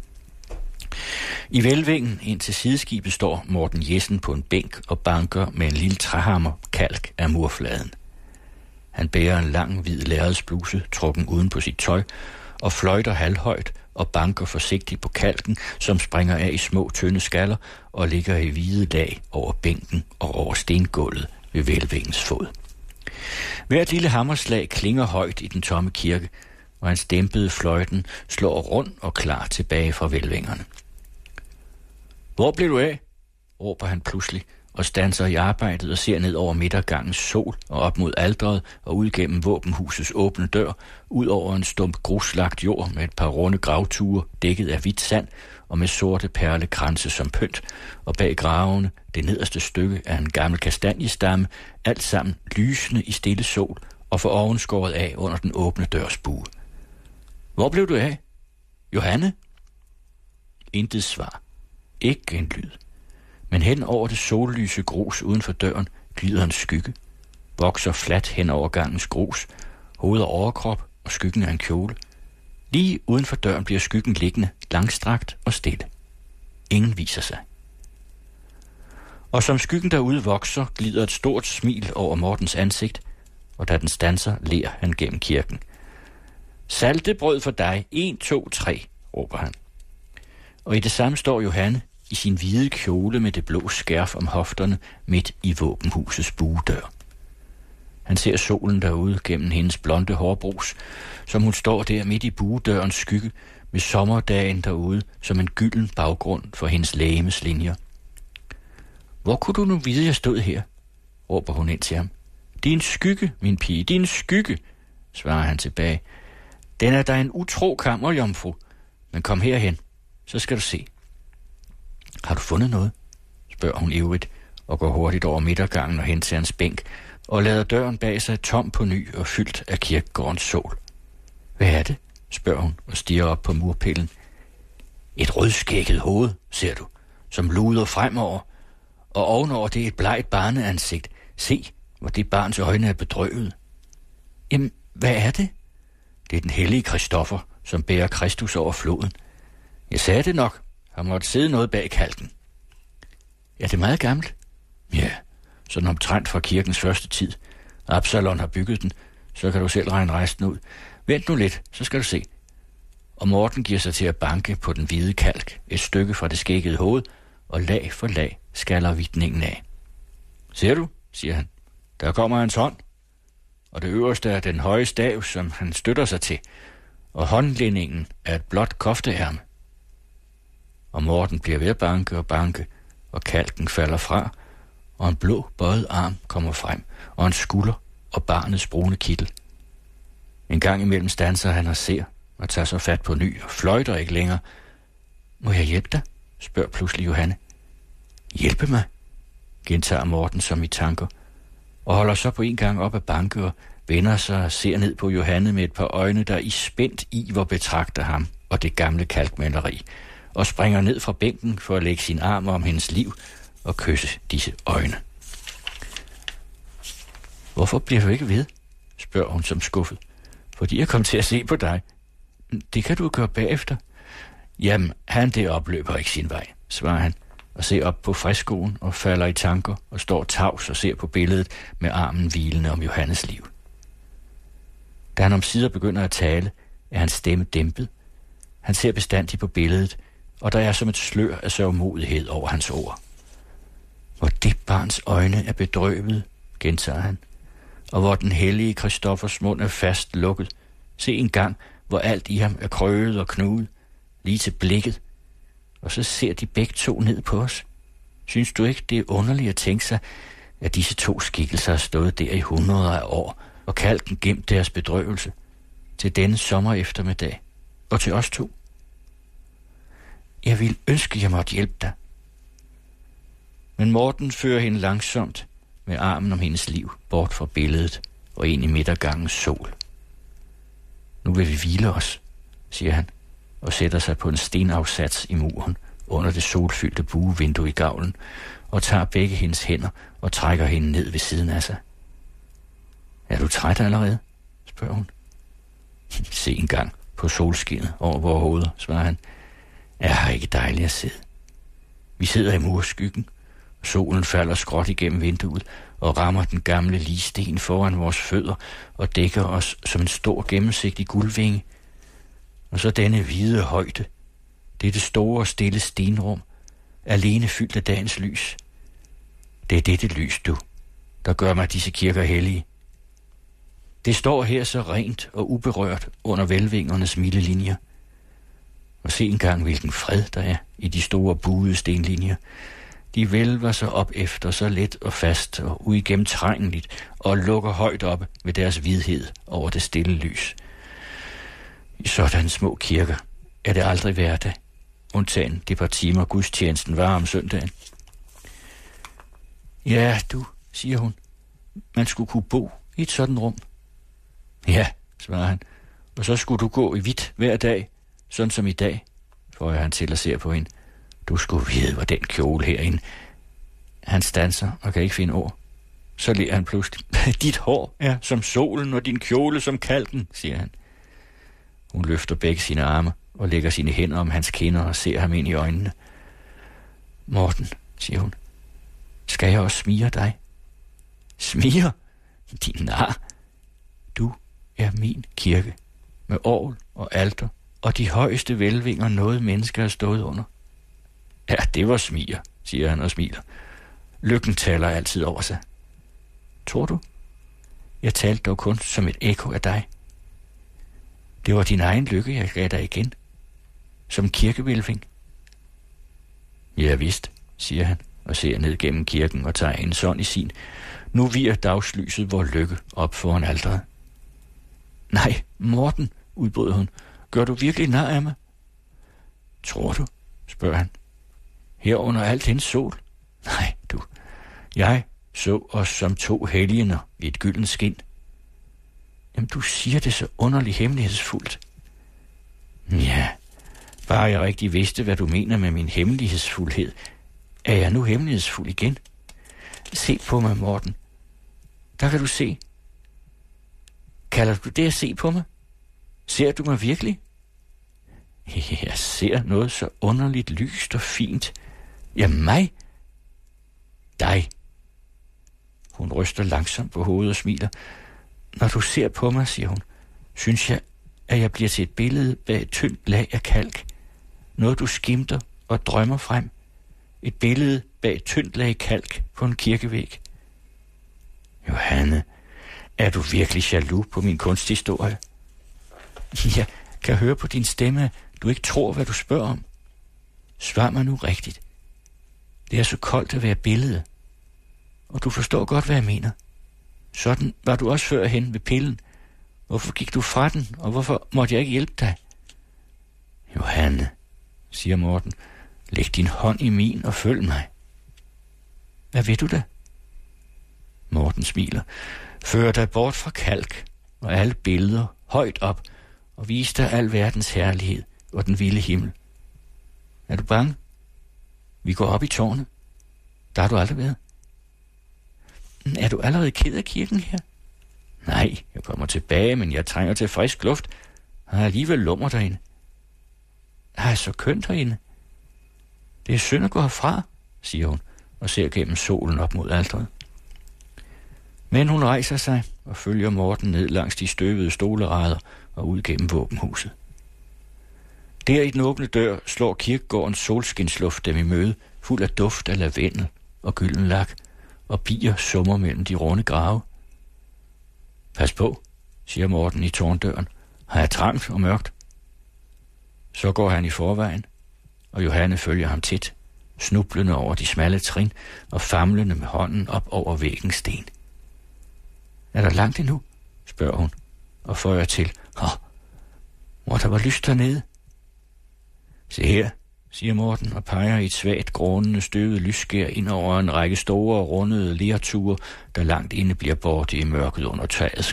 I hvælvingen ind til sideskibet står Morten Jessen på en bænk og banker med en lille træhammer kalk af murfladen. Han bærer en lang hvid lærredsbluse trukken uden på sit tøj og fløjter halvhøjt og banker forsigtigt på kalken, som springer af i små tynde skaller og ligger i hvide lag over bænken og over stengulvet ved hvælvingens fod. Hvert lille hammerslag klinger højt i den tomme kirke, og hans dæmpede fløjten slår rund og klar tilbage fra hvælvingerne. Hvor blev du af? Råber han pludselig og standser i arbejdet og ser ned over midtergangens sol og op mod alteret og ud gennem våbenhusets åbne dør, ud over en stump gruslagt jord med et par runde gravture dækket af hvidt sand og med sorte perlekranse som pynt, og bag gravene det nederste stykke af en gammel kastanjestamme, alt sammen lysende i stille sol og for oven skåret af under den åbne dørsbue. Hvor blev du af? Johanne? Intet svar. Ikke en lyd. Men hen over det sollyse grus uden for døren glider en skygge, vokser fladt hen over gangens grus, hoved og overkrop og skyggen af en kjole. Lige uden for døren bliver skyggen liggende, langstrakt og stille. Ingen viser sig. Og som skyggen derude vokser, glider et stort smil over Mortens ansigt, og da den standser, ler han gennem kirken. Saltebrød for dig, 1, 2, 3, råber han. Og i det samme står Johanne i sin hvide kjole med det blå skærf om hofterne midt i våbenhusets buedør. Han ser solen derude gennem hendes blonde hårbrus, som hun står der midt i buedørens skygge med sommerdagen derude som en gylden baggrund for hendes legemes linjer. Hvor kunne du nu vide, jeg stod her? Råber hun ind til ham. Din skygge, min pige, din skygge, svarer han tilbage. Den er da en utro kammerjomfru, men kom herhen, så skal du se. Har du fundet noget? Spørger hun ivrigt og går hurtigt over midtergangen og hen til hans bænk og lader døren bag sig tom på ny og fyldt af kirkegårdens sol. Hvad er det? Spørger hun og stiger op på murpillen. Et rødskægget hoved, ser du, som luder fremover, og ovenover det et blegt barneansigt. Se, hvor det barns øjne er bedrøvet. Jamen, hvad er det? Det er den hellige Kristoffer, som bærer Kristus over floden. Jeg sagde det nok. Han måtte sidde noget bag kalken. Er det meget gammelt? Ja, sådan omtrent fra kirkens første tid. Absalon har bygget den, så kan du selv regne resten ud. Vent nu lidt, så skal du se. Og Morten giver sig til at banke på den hvide kalk, et stykke fra det skæggede hoved, og lag for lag skaller vitningen af. Ser du, siger han, der kommer hans hånd, og det øverste er den høje stav, som han støtter sig til, og håndlændingen er et blåt kofteærme. Og Morten bliver ved at banke, og kalken falder fra, og en blå bøjet arm kommer frem, og en skulder og barnets brune kittel. En gang imellem standser han og ser, og tager så fat på ny og fløjter ikke længere. Må jeg hjælpe dig? Spørger pludselig Johanne. Hjælpe mig? Gentager Morten som i tanker, og holder så på en gang op af banke og vender sig og ser ned på Johanne med et par øjne, der i spændt iver betragter ham og det gamle kalkmaleri, og springer ned fra bænken for at lægge sin arm om hendes liv og kysse disse øjne. Hvorfor bliver du ikke ved? Spørger hun som skuffet. Fordi jeg kom til at se på dig. Det kan du gøre bagefter. Jamen, han deroppe løber ikke sin vej, svarer han, og ser op på friskoen og falder i tanker og står tavs og ser på billedet med armen hvilende om Johannes liv. Da han omsider begynder at tale, er hans stemme dæmpet. Han ser bestandigt på billedet, og der er som et slør af sørgmodighed over hans ord. Hvor det barns øjne er bedrøvet, gentager han, og hvor den hellige Kristoffers mund er fast lukket. Se en gang, hvor alt i ham er krøget og knudet, lige til blikket, og så ser de begge to ned på os. Synes du ikke, det er underligt at tænke sig, at disse to skikkelser har stået der i hundreder af år, og kalken gemt deres bedrøvelse til denne sommer eftermiddag, og til os to? Jeg ville ønske, jeg måtte hjælpe dig. Men Morten fører hende langsomt med armen om hendes liv bort fra billedet og ind i midtergangens sol. Nu vil vi hvile os, siger han, og sætter sig på en stenafsats i muren under det solfyldte buevindue i gavlen, og tager begge hendes hænder og trækker hende ned ved siden af sig. Er du træt allerede? Spørger hun. Se en gang på solskinnet over vores hoveder, svarer han. Er ikke dejligt at sidde? Vi sidder i murskyggen, og solen falder skråt igennem vinduet og rammer den gamle ligsten foran vores fødder og dækker os som en stor gennemsigtig guldvinge. Og så denne hvide højde, dette store stille stenrum, alene fyldt af dagens lys. Det er dette lys, du, der gør mig disse kirker hellige. Det står her så rent og uberørt under hvælvingernes milde linjer. Og se engang, hvilken fred der er i de store buede stenlinjer. De vælver sig op efter så let og fast og uigennemtrængeligt og lukker højt op med deres hvidhed over det stille lys. I sådanne små kirker er det aldrig hverdag, undtagen det par timer gudstjenesten var om søndagen. Ja, du, siger hun, man skulle kunne bo i et sådan rum. Ja, svarer han, og så skulle du gå i hvidt hver dag, sådan som i dag, får han til at se på hende. Du skulle vide, hvor den kjole herinde, Han standser og kan ikke finde ord. Så ler han pludselig. Dit hår er som solen, og din kjole som kalken, siger han. Hun løfter begge sine arme og lægger sine hænder om hans kinder og ser ham ind i øjnene. Morten, siger hun, skal jeg også smire dig? Smire? Din nar. Du er min kirke, med orgel og alter og de højeste hvælvinger noget mennesker har stået under. Ja, det var smire, siger han og smiler. Lykken taler altid over sig. Tror du? Jeg talte dog kun som et ekko af dig. Det var din egen lykke, jeg gav dig igen. Som kirkevælving. Ja, vist, siger han og ser ned gennem kirken og tager en sånd i sin. Nu viger dagslyset vor lykke op foran alteret. Nej, Morten, udbrød hun. Gør du virkelig nar af mig? Tror du? Spørger han. Her under alt hendes sol? Nej, du. Jeg så os som to helgener i et gyldent skind. Jamen, du siger det så underligt hemmelighedsfuldt. Ja, bare jeg rigtig vidste, hvad du mener med min hemmelighedsfuldhed. Er jeg nu hemmelighedsfuld igen? Se på mig, Morten. Der kan du se. Kalder du det at se på mig? Ser du mig virkelig? Jeg ser noget så underligt lyst og fint. Ja, mig? Dig. Hun ryster langsomt på hovedet og smiler. Når du ser på mig, siger hun, synes jeg, at jeg bliver til et billede bag et tyndt lag af kalk. Noget du skimter og drømmer frem. Et billede bag et tyndt lag kalk på en kirkevæg. Johanne, er du virkelig jaloux på min kunsthistorie? Jeg kan høre på din stemme, at du ikke tror, hvad du spørger om. Svar mig nu rigtigt. Det er så koldt at være billede. Og du forstår godt, hvad jeg mener. Sådan var du også førhen ved pillen. Hvorfor gik du fra den, og hvorfor måtte jeg ikke hjælpe dig? Johanne, siger Morten, læg din hånd i min og følg mig. Hvad vil du da? Morten smiler. Før dig bort fra kalk og alle billeder højt op og vis dig al verdens herlighed og den vilde himmel. Er du bange? Vi går op i tårnet. Der har du aldrig været. Er du allerede ked af kirken her? Nej, jeg kommer tilbage, men jeg trænger til frisk luft. Jeg har alligevel lummer derinde. Jeg er så kønt herinde. Det er synd at gå herfra, siger hun og ser gennem solen op mod alteret. Men hun rejser sig og følger Morten ned langs de støvede stolerader og ud gennem våbenhuset. Der i den åbne dør slår kirkegårdens solskinsluft dem i møde, fuld af duft af lavendel og gyldenlak, og bier summer mellem de runde grave. Pas på, siger Morten i tårndøren. Har jeg trangt og mørkt? Så går han i forvejen, og Johanne følger ham tæt, snublende over de smalle trin og famlende med hånden op over væggens sten. Er der langt endnu? Spørger hun, og føjer til. Hvor der var lyst dernede. Se her, siger Morten og peger i et svagt grånende støvet lysskær ind over en række store rundede lerture, der langt inde bliver borte i mørket under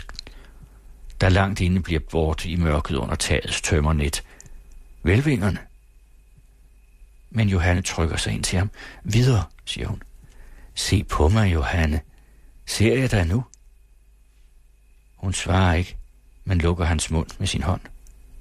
tagets tømmernet. Hvælvingerne. Men Johanne trykker sig ind til ham. Videre, siger hun. Se på mig, Johanne. Ser jeg dig nu? Hun svarer ikke, men lukker hans mund med sin hånd.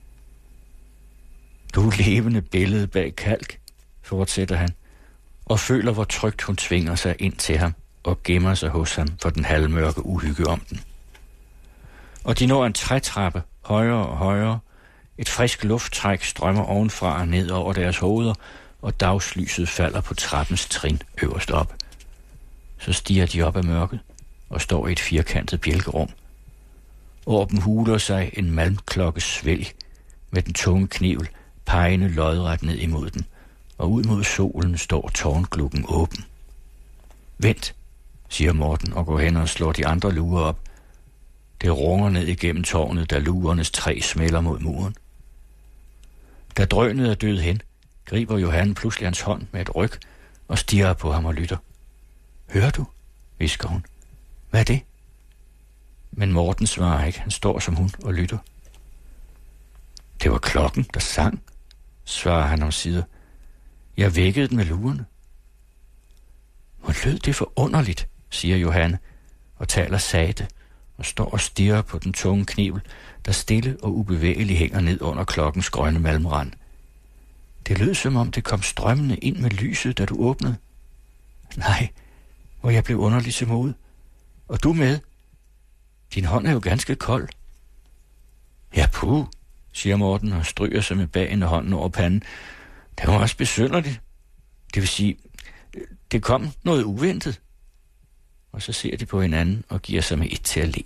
Du levende billede bag kalk, fortsætter han, og føler, hvor trygt hun tvinger sig ind til ham og gemmer sig hos ham for den halvmørke uhygge om den. Og de når en trætrappe, højere og højere. Et frisk lufttræk strømmer ovenfra og ned over deres hoveder, og dagslyset falder på trappens trin øverst op. Så stiger de op af mørket og står i et firkantet bjælkerum. Over dem huler sig en malmklokkes svælg med den tunge knivel pegende lodret ned imod den, og ud mod solen står tårnglukken åben. Vent, siger Morten og går hen og slår de andre luger op. Det runger ned igennem tårnet, da lugernes træ smælder mod muren. Da drønet er død hen, griber Johanne pludselig hans hånd med et ryg og stirrer på ham og lytter. Hører du? Hvisker hun. Hvad er det? Men Morten svarer ikke. Han står som hun og lytter. Det var klokken, der sang, svarer han omsider. Jeg vækkede den med lugerne. Hvor lød det forunderligt, siger Johanne, og taler sagte, og står og stirrer på den tunge knivel, der stille og ubevægelig hænger ned under klokkens grønne malmrand. Det lød, som om det kom strømmende ind med lyset, da du åbnede. Nej, hvor jeg blev underligt til mod. Og du med? Din hånd er jo ganske kold. Ja, puh, siger Morten og stryger sig med bagen af hånden over panden. Det var også besynderligt. Det vil sige, det kom noget uventet. Og så ser de på hinanden og giver sig med et til at le.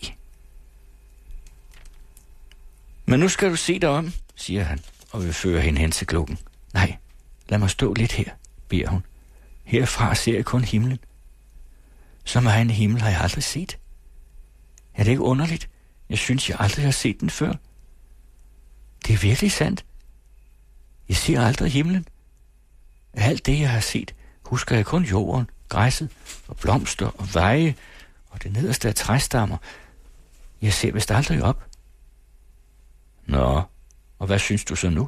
Men nu skal du se dig om, siger han, og vil føre hende hen til klokken. Nej, lad mig stå lidt her, beder hun. Herfra ser jeg kun himlen. Så meget en himmel har jeg aldrig set. Er det ikke underligt? Jeg synes, jeg aldrig har set den før. Det er virkelig sandt. Jeg ser aldrig himlen. Af alt det, jeg har set, husker jeg kun jorden, græsset og blomster og veje og det nederste af træstammer. Jeg ser vist aldrig op. Nå, og hvad synes du så nu?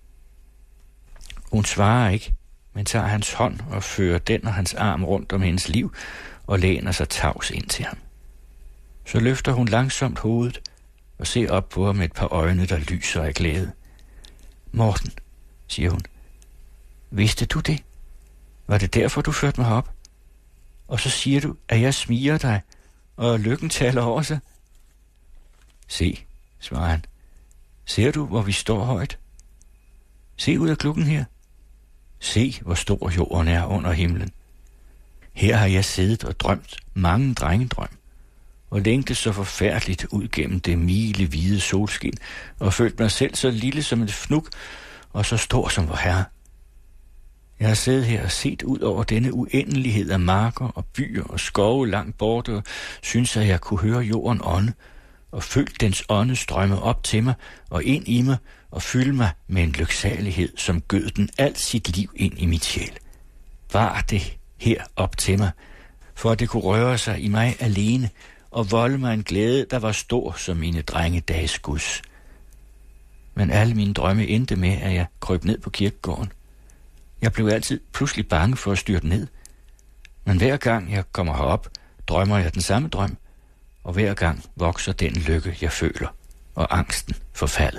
Hun svarer ikke, men tager hans hånd og fører den og hans arm rundt om hendes liv og læner sig tavs ind til ham. Så løfter hun langsomt hovedet og ser op på ham med et par øjne, der lyser af glæde. Morten, siger hun, vidste du det? Var det derfor, du førte mig op? Og så siger du, at jeg smiger dig, og lykken taler over sig. Se, svarer han. Ser du, hvor vi står højt? Se ud af klokken her. Se, hvor stor jorden er under himlen. Her har jeg siddet og drømt mange drengedrøm, og længtes så forfærdeligt ud gennem det milehvide solskin, og følt mig selv så lille som et fnug, og så stor som vor Herre. Jeg har siddet her og set ud over denne uendelighed af marker og byer og skove langt borte, og synes, at jeg kunne høre jorden ånde, og følt dens ånde strømme op til mig og ind i mig, og fylde mig med en lyksalighed, som gød den alt sit liv ind i mit sjæl. Var det her op til mig, for at det kunne røre sig i mig alene, og volde mig en glæde, der var stor som mine drengedages Guds. Men alle mine drømme endte med, at jeg krøb ned på kirkegården. Jeg blev altid pludselig bange for at styrte ned. Men hver gang jeg kommer herop, drømmer jeg den samme drøm, og hver gang vokser den lykke, jeg føler, og angsten forfaldet.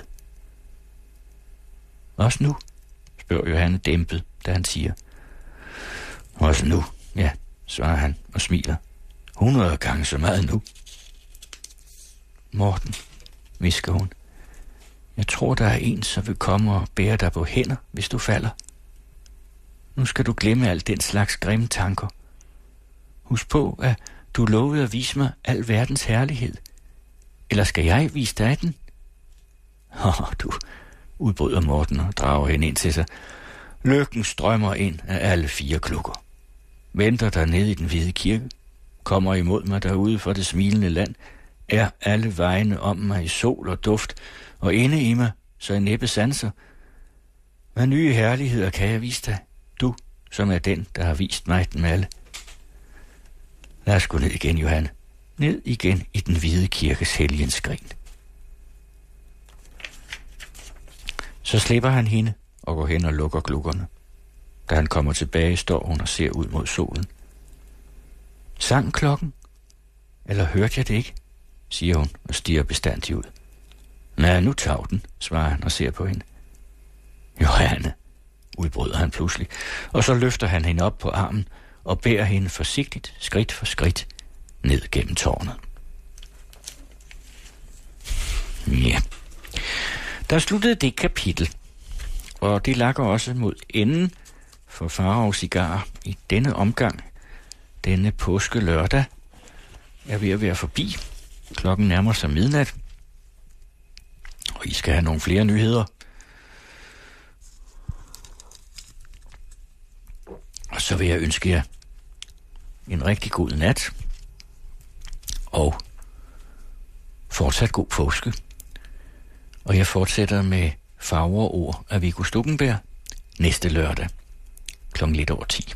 Også nu, spørger Johanne dæmpet, da han siger. Også nu, ja, svarer han og smiler. 100 gange så meget nu. Morten, hvisker hun. Jeg tror, der er en, som vil komme og bære dig på hænder, hvis du falder. Nu skal du glemme alt den slags grimme tanker. Husk på, at du lovede at vise mig al verdens herlighed. Eller skal jeg vise dig den? Du, udbryder Morten og drager hende ind til sig. Lykken strømmer ind af alle 4 klukker. Venter der nede i den hvide kirke. Kommer imod mig derude for det smilende land. Er alle vejene om mig i sol og duft. Og inde i mig, så jeg næppe sanser. Hvad nye herligheder kan jeg vise dig? Du, som er den, der har vist mig dem alle. Lad os gå ned igen, Johanne. Ned igen i den hvide kirkes helgenskrin. Så slipper han hende og går hen og lukker klukkerne. Da han kommer tilbage, står hun og ser ud mod solen. Sang klokken? Eller hørte jeg det ikke? Siger hun og stiger bestandigt ud. Nej, nu tager den, svarer han og ser på hende. Johanne, udbryder han pludselig, og så løfter han hende op på armen og bærer hende forsigtigt, skridt for skridt, ned gennem tårnet. Ja, der sluttede det kapitel, og det lakker også mod enden for Farao Cigarer i denne omgang. Denne påske lørdag er ved at være forbi. Klokken nærmer sig midnat, og I skal have nogle flere nyheder. Og så vil jeg ønske jer en rigtig god nat, og fortsat god påske. Og jeg fortsætter med farver og ord af Viggo Stuckenberg næste lørdag klokken lidt over 10.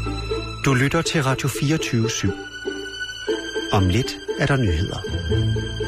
Du lytter til Radio 24/7. Om lidt er der nyheder.